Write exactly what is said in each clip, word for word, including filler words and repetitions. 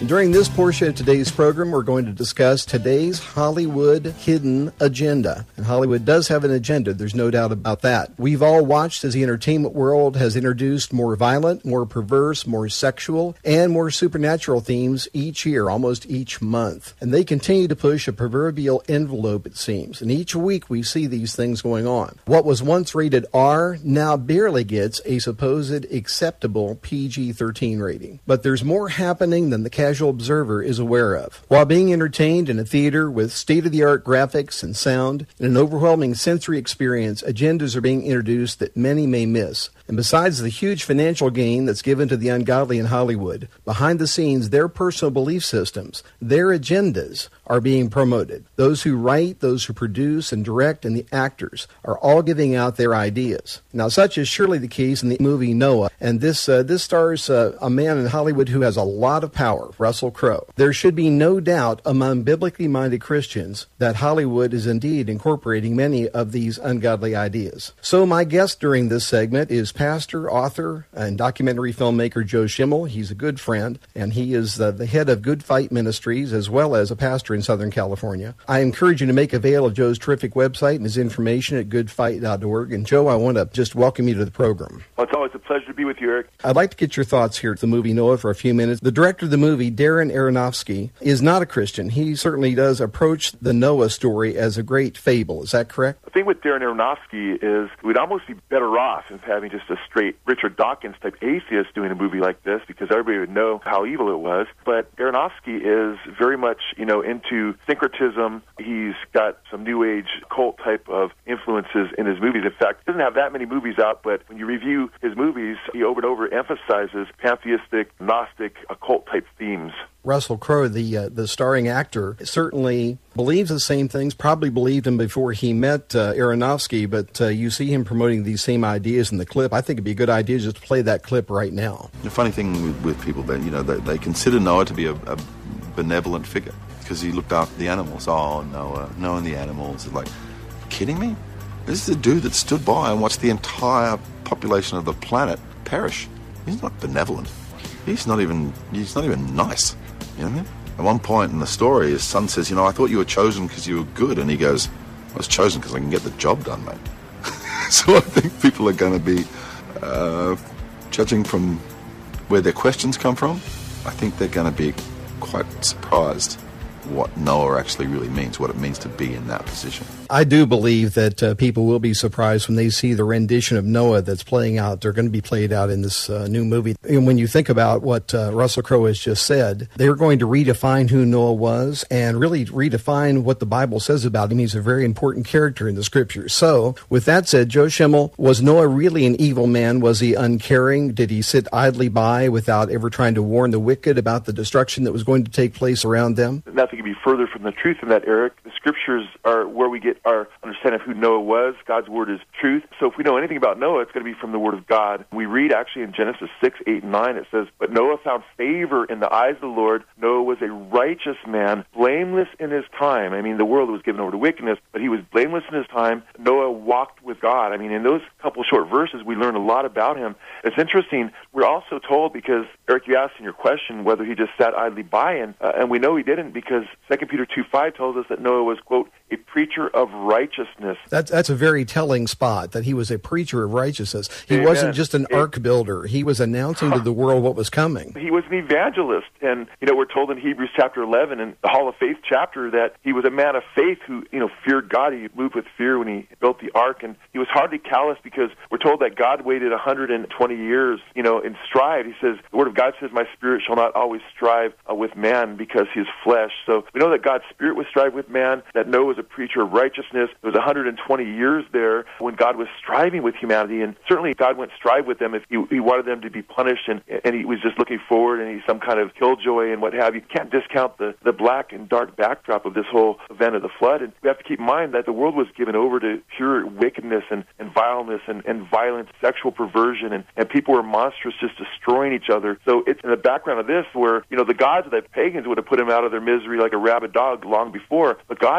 And during this portion of today's program, we're going to discuss today's Hollywood hidden agenda. And Hollywood does have an agenda, there's no doubt about that. We've all watched as the entertainment world has introduced more violent, more perverse, more sexual, and more supernatural themes each year, almost each month. And they continue to push a proverbial envelope, it seems. And each week we see these things going on. What was once rated R now barely gets a supposed acceptable P G thirteen rating. But there's more happening than the casual observer is aware of. While being entertained in a theater with state-of-the-art graphics and sound and an overwhelming sensory experience, agendas are being introduced that many may miss. And besides the huge financial gain that's given to the ungodly in Hollywood, behind the scenes, their personal belief systems, their agendas are being promoted. Those who write, those who produce and direct, and the actors are all giving out their ideas. Now, such is surely the case in the movie Noah, and this uh, this stars uh, a man in Hollywood who has a lot of power, Russell Crowe. There should be no doubt among biblically minded Christians that Hollywood is indeed incorporating many of these ungodly ideas. So my guest during this segment is pastor, author, and documentary filmmaker Joe Schimmel. He's a good friend, and he is uh, the head of Good Fight Ministries, as well as a pastor in Southern California. I encourage you to make avail of Joe's terrific website and his information at good fight dot org. And Joe, I want to just welcome you to the program. Well, it's always a pleasure to be with you, Eric. I'd like to get your thoughts here at the movie Noah for a few minutes. The director of the movie, Darren Aronofsky, is not a Christian. He certainly does approach the Noah story as a great fable. Is that correct? The thing with Darren Aronofsky is we'd almost be better off in having just a straight Richard Dawkins type atheist doing a movie like this, because everybody would know how evil it was. But Aronofsky is very much, you know, into syncretism. He's got some new age cult type of influences in his movies. In fact, he doesn't have that many movies out, but when you review his movies, he over and over emphasizes pantheistic, Gnostic, occult type themes. Russell Crowe, the uh, the starring actor, certainly believes the same things, probably believed him before he met uh, Aronofsky, but uh, you see him promoting these same ideas in the clip. I think it'd be a good idea just to play that clip right now. The funny thing with, with people, that you know, they, they consider Noah to be a, a benevolent figure because he looked after the animals. Oh, Noah, Noah and the animals. Like, kidding me? This is a dude that stood by and watched the entire population of the planet perish. He's not benevolent. He's not even, he's not even nice. You know what I mean? At one point in the story, his son says, you know, I thought you were chosen because you were good. And he goes, I was chosen because I can get the job done, mate. So I think people are going to be, uh, judging from where their questions come from, I think they're going to be quite surprised what Noah actually really means, what it means to be in that position. I do believe that uh, people will be surprised when they see the rendition of Noah that's playing out. They're going to be played out in this uh, new movie. And when you think about what uh, Russell Crowe has just said, they're going to redefine who Noah was and really redefine what the Bible says about him. He's a very important character in the Scriptures. So, with that said, Joe Schimmel, was Noah really an evil man? Was he uncaring? Did he sit idly by without ever trying to warn the wicked about the destruction that was going to take place around them? Nothing could be further from the truth in that, Eric. The Scriptures are where we get our understanding of who Noah was. God's Word is truth. So if we know anything about Noah, it's going to be from the Word of God. We read actually in Genesis six, eight, and nine, it says, but Noah found favor in the eyes of the Lord. Noah was a righteous man, blameless in his time. I mean, the world was given over to wickedness, but he was blameless in his time. Noah walked with God. I mean, in those couple short verses, we learn a lot about him. It's interesting. We're also told, because, Eric, you asked in your question whether he just sat idly by, and, uh, and we know he didn't, because Second Peter two five tells us that Noah was, quote, a preacher of righteousness. That's that's a very telling spot, that he was a preacher of righteousness. He Amen. wasn't just an ark builder. He was announcing to the world what was coming. He was an evangelist. And, you know, we're told in Hebrews chapter eleven, in the Hall of Faith chapter, that he was a man of faith who, you know, feared God. He moved with fear when he built the ark. And he was hardly callous, because we're told that God waited one hundred twenty years, you know, and strived. He says, the Word of God says, my spirit shall not always strive uh, with man, because he is flesh. So we know that God's spirit was strive with man, that Noah was a preacher of righteousness. There was one hundred twenty years there when God was striving with humanity, and certainly God wouldn't strive with them if he, he wanted them to be punished, and, and he was just looking forward, and he's some kind of killjoy and what have you. You can't discount the, the black and dark backdrop of this whole event of the flood, and we have to keep in mind that the world was given over to pure wickedness and, and vileness and, and violent sexual perversion, and, and people were monstrous, just destroying each other. So it's in the background of this where, you know, the gods of the pagans would have put him out of their misery like a rabid dog long before, but God actually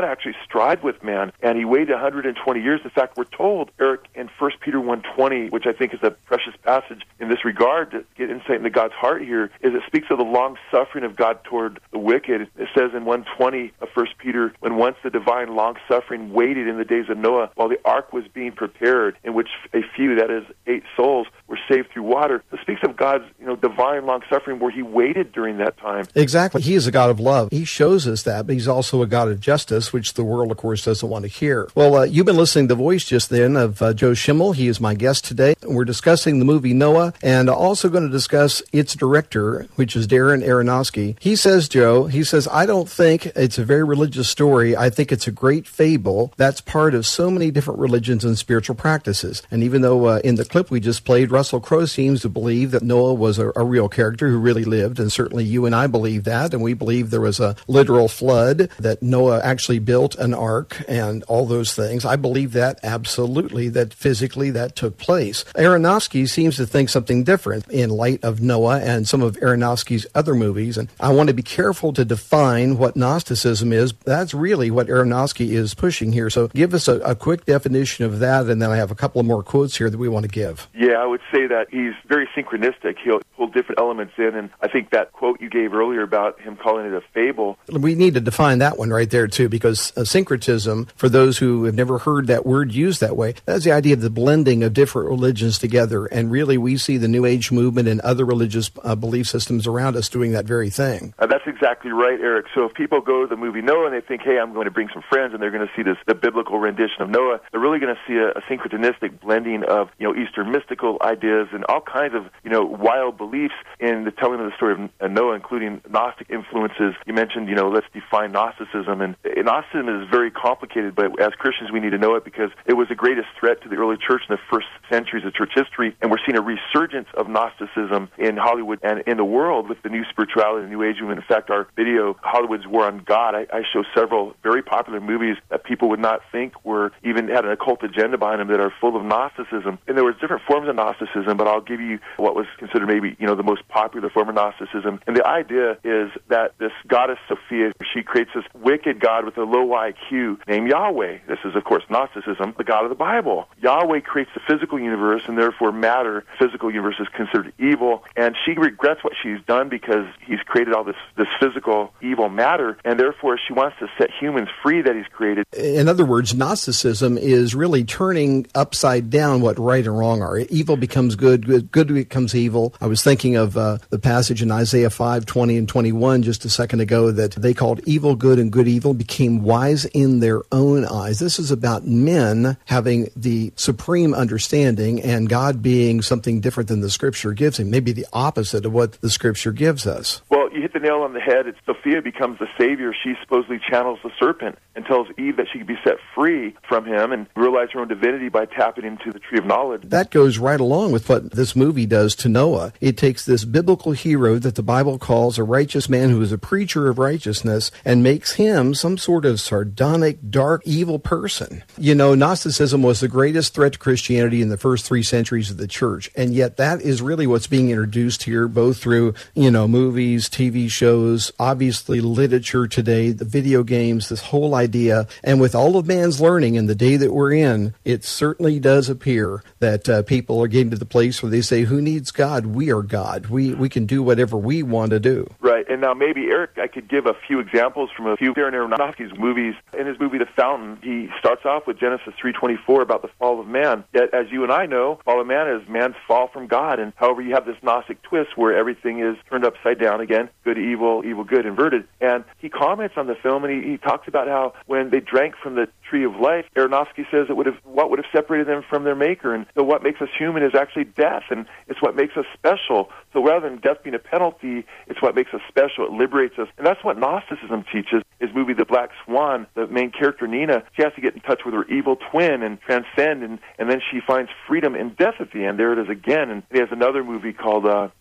strive with man, and he waited one hundred twenty years. In fact, we're told, Eric, in First Peter one twenty, which I think is a precious passage in this regard to get insight into God's heart here, is it speaks of the long-suffering of God toward the wicked. It says in one twenty of First Peter, when once the divine long-suffering waited in the days of Noah while the ark was being prepared, in which a few, that is, eight souls, were saved through water. It speaks of God's, you know, divine long-suffering where he waited during that time. Exactly. He is a God of love. He shows us that, but he's also a God of justice, which the world, of course, doesn't want to hear. Well, uh, you've been listening to the voice just then of uh, Joe Schimmel. He is my guest today. We're discussing the movie Noah, and also going to discuss its director, which is Darren Aronofsky. He says, Joe, he says, I don't think it's a very religious story. I think it's a great fable that's part of so many different religions and spiritual practices. And even though uh, in the clip we just played, Russell Crowe seems to believe that Noah was a, a real character who really lived, and certainly you and I believe that, and we believe there was a literal flood, that Noah actually built an ark and all those things. I believe that absolutely, that physically that took place. Aronofsky seems to think something different in light of Noah and some of Aronofsky's other movies, and I want to be careful to define what Gnosticism is. That's really what Aronofsky is pushing here. So give us a, a quick definition of that, and then I have a couple of more quotes here that we want to give. Yeah, I would say that he's very synchronistic. He'll pull different elements in, and I think that quote you gave earlier about him calling it a fable. We need to define that one right there, too, because uh, syncretism, for those who have never heard that word used that way, that's the idea of the blending of different religions together, and really we see the New Age movement and other religious uh, belief systems around us doing that very thing. Uh, that's exactly right, Eric. So if people go to the movie Noah and they think, hey, I'm going to bring some friends, and they're going to see this the biblical rendition of Noah, they're really going to see a, a syncretistic blending of, you know, Eastern mystical ideas and all kinds of, you know, wild beliefs in the telling of the story of uh, Noah, including Gnostic influences. You mentioned, you know, let's define Gnosticism, and uh, Gnosticism is very complicated, but as Christians we need to know it because it was the greatest threat to the early church in the first centuries of church history, and we're seeing a resurgence of Gnosticism in Hollywood and in the world with the new spirituality and New Age movement. In fact, our video, Hollywood's War on God, I, I show several very popular movies that people would not think were even had an occult agenda behind them that are full of Gnosticism. And there was different forms of Gnosticism, but I'll give you what was considered maybe, you know, the most popular form of Gnosticism. And the idea is that this goddess Sophia, she creates this wicked god with a low I Q named Yahweh. This is, of course, Gnosticism, the God of the Bible. Yahweh creates the physical universe, and therefore matter, physical universe, is considered evil. And she regrets what she's done because he's created all this, this physical evil matter, and therefore she wants to set humans free that he's created. In other words, Gnosticism is really turning upside down what right and wrong are. Evil becomes good, good, good becomes evil. I was thinking of uh, the passage in Isaiah five, twenty and twenty-one just a second ago that they called evil good and good evil, became wise in their own eyes. This is about men having the supreme understanding and God being something different than the Scripture gives him, maybe the opposite of what the Scripture gives us. Well, you hit the nail on the head. It's Sophia becomes the savior. She supposedly channels the serpent and tells Eve that she can be set free from him and realize her own divinity by tapping into the tree of knowledge. That goes right along with what this movie does to Noah. It takes this biblical hero that the Bible calls a righteous man who is a preacher of righteousness and makes him some sort of sardonic, dark, evil person. You know, Gnosticism was the greatest threat to Christianity in the first three centuries of the church, and yet that is really what's being introduced here, both through, you know, movies, T V shows, obviously literature today, the video games, this whole idea. And with all of man's learning in the day that we're in, it certainly does appear that uh, people are getting to the place where they say, who needs God? We are God. We we can do whatever we want to do. Right. And now maybe, Eric, I could give a few examples from a few Darren Aronofsky's movies. In his movie The Fountain, he starts off with Genesis three twenty-four about the fall of man. Yet, as you and I know, fall of man is man's fall from God. And however, you have this Gnostic twist where everything is turned upside down again, good, evil, evil, good, inverted. And he comments on the film, and he, he talks about how when they drank from the tree of life, Aronofsky says it would have what would have separated them from their maker. And so what makes us human is actually death, and it's what makes us special. So rather than death being a penalty, it's what makes us special. It liberates us. And that's what Gnosticism teaches. His movie The Black Swan, the main character Nina, she has to get in touch with her evil twin and transcend, and, and then she finds freedom in death at the end. There it is again. And he has another movie called uh,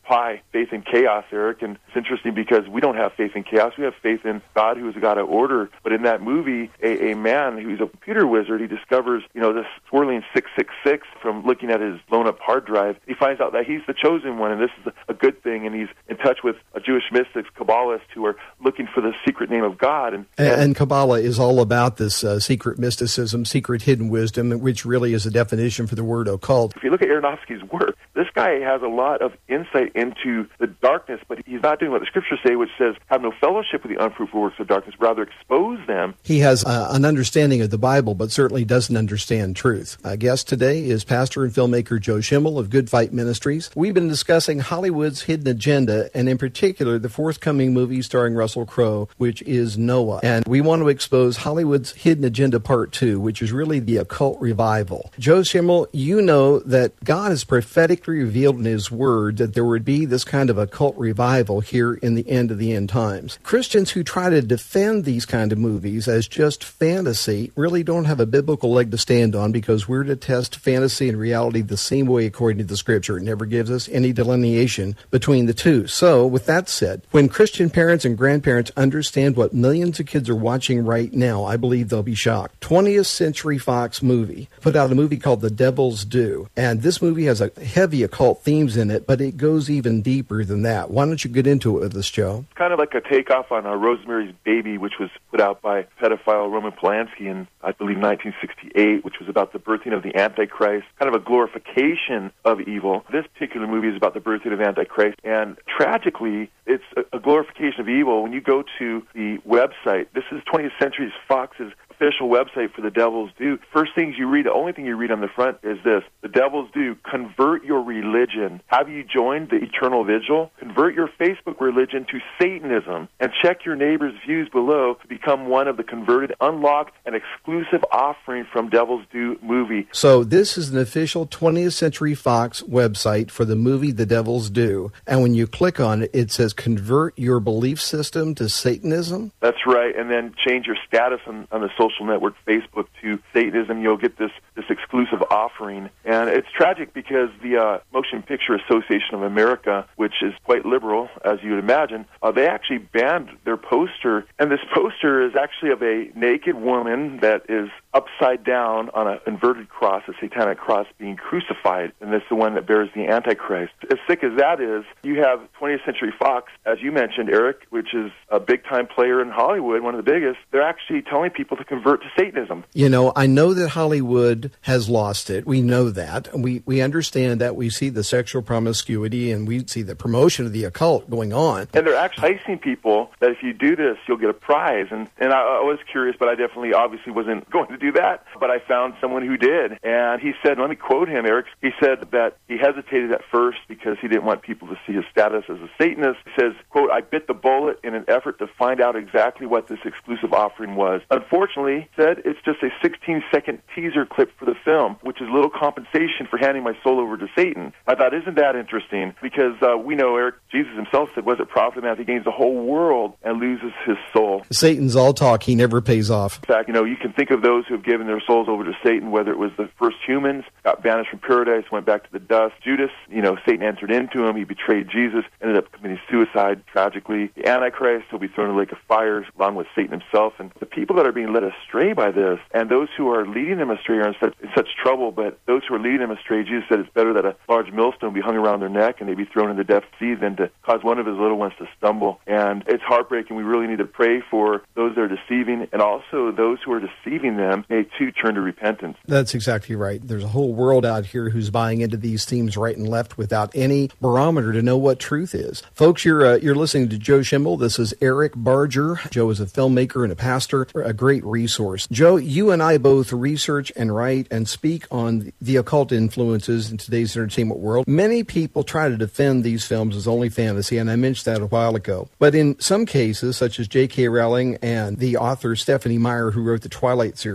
apply faith in chaos, Eric. And it's interesting because we don't have faith in chaos. We have faith in God, who is a God of order. But in that movie, a, a man who's a computer wizard, he discovers, you know, this swirling six six six from looking at his blown-up hard drive. He finds out that he's the chosen one, and this is a, a good thing. And he's in touch with uh, Jewish mystics, Kabbalists, who are looking for the secret name of God. And, and, and Kabbalah is all about this uh, secret mysticism, secret hidden wisdom, which really is a definition for the word occult. If you look at Aronofsky's work, this guy has a lot of insight into the darkness, but he's not doing what the scriptures say, which says, have no fellowship with the unfruitful works of darkness, rather expose them. He has uh, an understanding of the Bible, but certainly doesn't understand truth. Our guest today is pastor and filmmaker Joe Schimmel of Good Fight Ministries. We've been discussing Hollywood's hidden agenda, and in particular, the forthcoming movie starring Russell Crowe, which is Noah. And we want to expose Hollywood's hidden agenda part two, which is really the occult revival. Joe Schimmel, you know that God has prophetically revealed in his word that there would be this kind of occult revival here in the end of the end times. Christians who try to defend these kind of movies as just fantasy really don't have a biblical leg to stand on, because we're to test fantasy and reality the same way according to the scripture. It never gives us any delineation between the two. So, with that said, when Christian parents and grandparents understand what millions of kids are watching right now, I believe they'll be shocked. twentieth Century Fox movie put out a movie called The Devil's Due, and this movie has a heavy occult themes in it, but it goes even deeper than that. Why don't you get into it with us, Joe? It's kind of like a takeoff on uh, Rosemary's Baby, which was put out by pedophile Roman Polanski in, I believe, nineteen sixty-eight, which was about the birthing of the Antichrist, kind of a glorification of evil. This particular movie is about the birthing of Antichrist, and tragically, it's a, a glorification of evil. When you go to the website, this is twentieth Century Fox's official website for The Devil's Due. First things you read, the only thing you read on the front is this: The Devil's Due, convert your religion. Have you joined the Eternal Vigil? Convert your Facebook religion to Satanism, and check your neighbor's views below to become one of the converted. Unlock an exclusive offering from Devil's Due movie. So this is an official twentieth Century Fox website for the movie The Devil's Due, and when you click on it, it says convert your belief system to Satanism? That's right, and then change your status on, on the social network Facebook to Satanism. You'll get this, this exclusive offering. And it's tragic because the uh, Motion Picture Association of America, which is quite liberal, as you would imagine, uh, they actually banned their poster. And this poster is actually of a naked woman that is upside down on an inverted cross, a satanic cross, being crucified. And that's the one that bears the Antichrist. As sick as that is, you have twentieth Century Fox, as you mentioned, Eric, which is a big-time player in Hollywood, one of the biggest. They're actually telling people to convert to Satanism. You know, I know that Hollywood has lost it. We know that. We we understand that. We see the sexual promiscuity, and we see the promotion of the occult going on. And they're actually enticing people that if you do this, you'll get a prize. And, and I, I was curious, but I definitely obviously wasn't going to do that. But I found someone who did. And he said, let me quote him, Eric. He said that he hesitated at first because he didn't want people to see his status as a Satanist. He says, quote, I bit the bullet in an effort to find out exactly what this exclusive offering was. Unfortunately, said, it's just a sixteen-second teaser clip for the film, which is little compensation for handing my soul over to Satan. I thought, isn't that interesting? Because uh, we know, Eric, Jesus himself said, was it profit a man if he gains the whole world and loses his soul? Satan's all talk. He never pays off. In fact, you know, you can think of those who have given their souls over to Satan, whether it was the first humans, got banished from paradise, went back to the dust. Judas, you know, Satan entered into him. He betrayed Jesus, ended up committing suicide, tragically. The Antichrist, he'll be thrown in a lake of fire along with Satan himself. And the people that are being led astray by this, and those who are leading them astray are in such, in such trouble, but those who are leading them astray, Jesus said it's better that a large millstone be hung around their neck and they be thrown in the depth sea than to cause one of his little ones to stumble. And it's heartbreaking. We really need to pray for those that are deceiving, and also those who are deceiving them may too turn to repentance. That's exactly right. There's a whole world out here who's buying into these themes right and left without any barometer to know what truth is. Folks, you're uh, you're listening to Joe Schimmel. This is Eric Barger. Joe is a filmmaker and a pastor, a great resource. Joe, you and I both research and write and speak on the occult influences in today's entertainment world. Many people try to defend these films as only fantasy, and I mentioned that a while ago. But in some cases, such as J K Rowling and the author Stephanie Meyer, who wrote the Twilight series,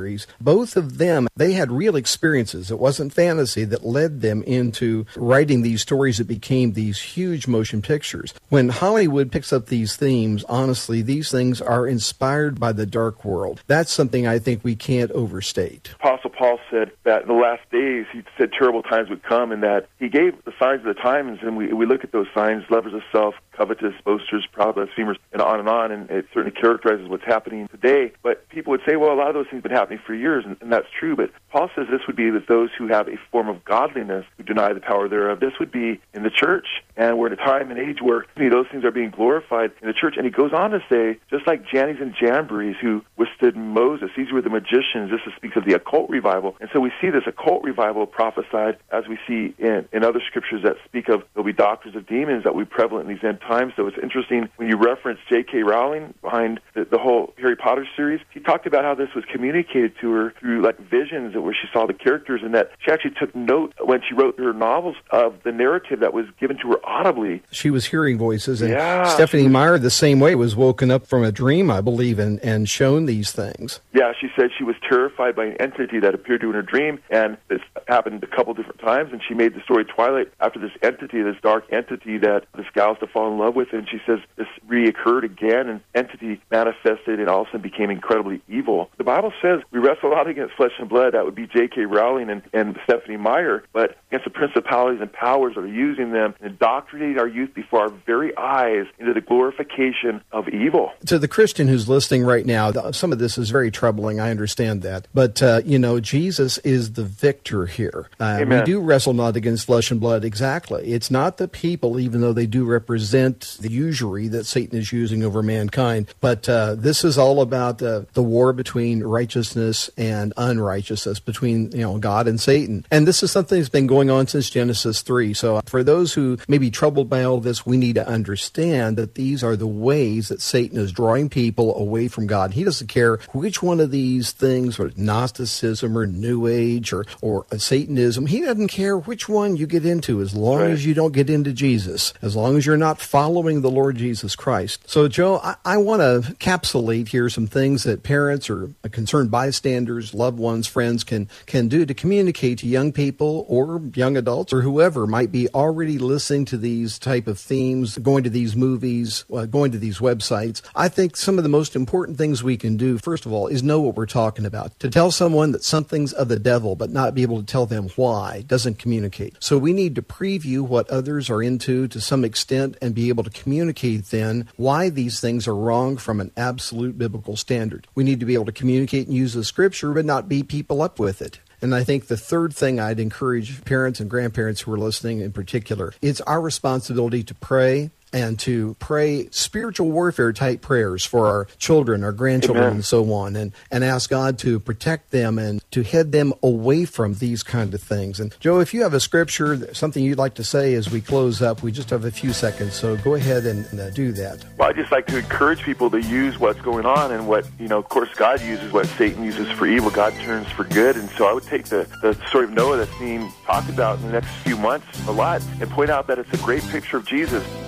series. Both of them, they had real experiences. It wasn't fantasy that led them into writing these stories that became these huge motion pictures. When Hollywood picks up these themes, honestly, these things are inspired by the dark world. That's something I think we can't overstate. Apostle Paul said that in the last days, he said terrible times would come, and that he gave the signs of the times, and we, we look at those signs: lovers of self, covetous, boasters, proud, blasphemers, and on and on, and it certainly characterizes what's happening today. But people would say, well, a lot of those things have been happening for years, and, and that's true, but Paul says this would be that those who have a form of godliness who deny the power thereof. This would be in the church, and we're at a time and age where you know, those things are being glorified in the church. And he goes on to say, just like Jannes and Jambres who withstood Moses, these were the magicians. This speaks of the occult revival. And so we see this occult revival prophesied, as we see in, in other scriptures that speak of there'll be doctors of demons that will be prevalent in these end times. So it's interesting when you reference J K. Rowling behind the, the whole Harry Potter series. He talked about how this was communicated to her through like visions where she saw the characters, and that she actually took note when she wrote her novels of the narrative that was given to her audibly. She was hearing voices, and yeah, Stephanie Meyer, the same way, was woken up from a dream, I believe, and, and shown these things. Yeah, she said she was terrified by an entity that appeared to her in her dream, and this happened a couple different times, and she made the story Twilight after this entity, this dark entity that this gal's to fall in love with, and she says this reoccurred again, and entity manifested and all of a sudden became incredibly evil. The Bible says we wrestle not against flesh and blood. That would be J K. Rowling and, and Stephanie Meyer, but against the principalities and powers that are using them and indoctrinating our youth before our very eyes into the glorification of evil. To the Christian who's listening right now, some of this is very troubling. I understand that. But, uh, you know, Jesus is the victor here. Uh, we do wrestle not against flesh and blood, exactly. It's not the people, even though they do represent the usury that Satan is using over mankind. But uh, this is all about uh, the war between righteousness and unrighteousness, between, you know, God and Satan. And this is something that's been going on since Genesis three. So for those who may be troubled by all this, we need to understand that these are the ways that Satan is drawing people away from God. He doesn't care which one of these things, or Gnosticism or New Age or, or Satanism, he doesn't care which one you get into as long right. as you don't get into Jesus, as long as you're not following the Lord Jesus Christ. So, Joe, I, I want to encapsulate here some things that parents or concerned bystanders, loved ones, friends can, can do to communicate to young people or young adults or whoever might be already listening to these type of themes, going to these movies, uh, going to these websites. I think some of the most important things we can do, first of all, is know what we're talking about. To tell someone that something's of the devil but not be able to tell them why doesn't communicate. So we need to preview what others are into to some extent and be able to communicate then why these things are wrong from an absolute biblical standard. We need to be able to communicate and use the scripture but not beat people up with it. And I think the third thing I'd encourage parents and grandparents who are listening in particular, it's our responsibility to pray and to pray spiritual warfare type prayers for our children, our grandchildren, Amen. And so on, and, and ask God to protect them and to head them away from these kind of things. And Joe, if you have a scripture, something you'd like to say as we close up, we just have a few seconds, so go ahead and uh, do that. Well, I just like to encourage people to use what's going on, and what, you know, of course, God uses what Satan uses for evil, God turns for good. And so I would take the, the story of Noah that's being talked about in the next few months a lot and point out that it's a great picture of Jesus.